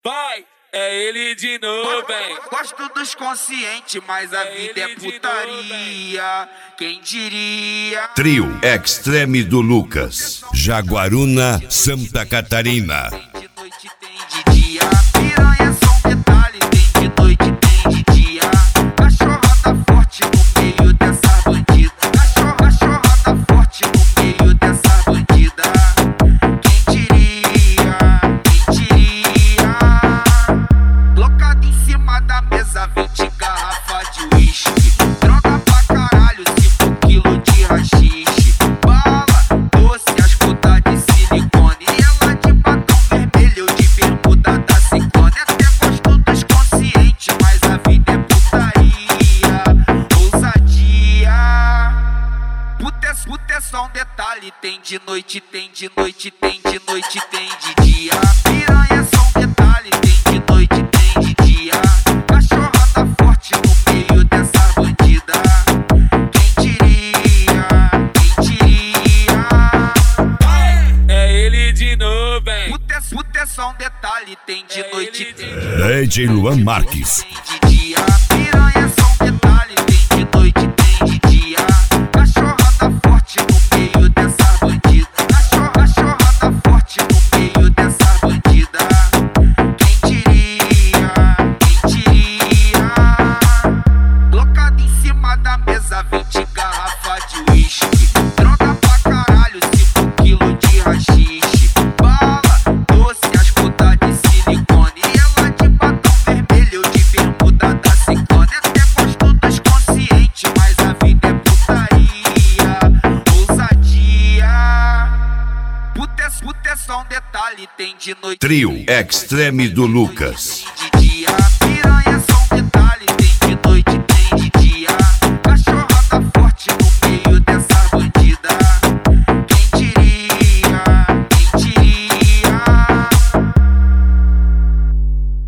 Vai, é ele de novo, hein? Gosto dos conscientes, mas a vida é putaria. Quem diria? Trio Extreme do Lucas, Jaguaruna, Santa Catarina. Tem de noite, tem de dia. Piranha é só um detalhe. Tem de noite, tem de dia. Cachorrada forte no meio dessa bandida. Cachorrada forte no meio dessa bandida. Quem diria? Quem diria? Colocado em cima da mesa 20 garrafas de uísque. Droga pra caralho, 5 quilos de rachixe. Bala, doce, as putas de silicone. E ela de batom vermelho, de bermuda da Ciclone. Até gosto dos conscientes, mas a vida é putaria. Ousadia. Puta é só um detalhe. Tem de noite, tem de noite, tem de noite, tem de dia. Piranha é só um detalhe. Tem de noite, tem de dia. Cachorrada forte no meio dessa bandida. Quem diria? Quem diria? É ele de novo, hein? Puta é só um detalhe. Tem de noite, tem de DJ Luan Marques. tem de dia. Piranha é só um detalhe. Tem de noite, tem de dia. Cachorrada forte no meio dessa bandida. Cachorrada forte no meio dessa bandida. Quem diria? Quem diria? Colocado em cima da mesa 20 garrafas de uísque. Droga pra caralho, 5 quilos de rachixe. Bala, doce, as putas de silicone. E ela de batom vermelho, de bermuda da Ciclone. Até gosto dos conscientes, mas a vida é putaria. Ousadia. Puta é só um detalhe. Tem de noite, Trio Extreme do Lucas. tem de dia.